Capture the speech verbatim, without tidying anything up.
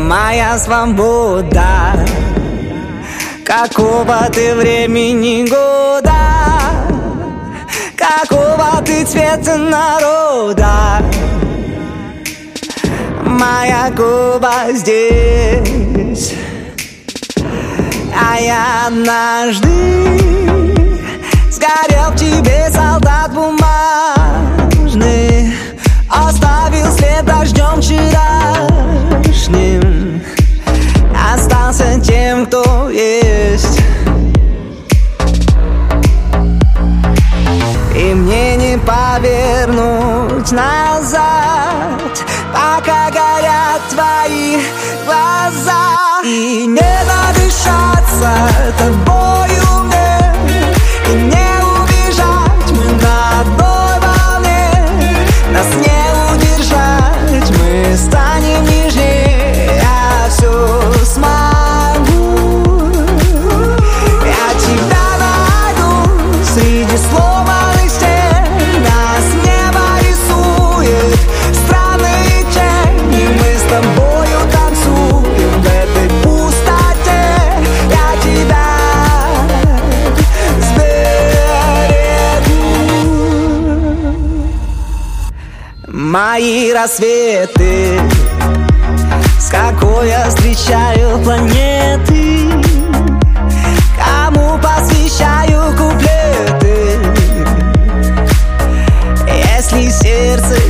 моя свобода. Какого ты времени года, какого ты цвета народа, моя Куба здесь. А я однажды сгорел в тебе, солдат бумажный, оставил след дождем вчерашним, остался тем, кто есть. И мне не повернуть назад, пока горят твои глаза. И не надышаться тобою мне, и не убежать мы на одной волне. Нас не удержать, мы станем нежнее, я все смогу. Я тебя найду среди сломанных стен. Нас небо рисует странные тени, мы с тобою танцуем в этой пустоте. Я тебя сберегу. Мои рассветы, с какой я встречаю планеты, кому посвящаю куплеты. Если сердце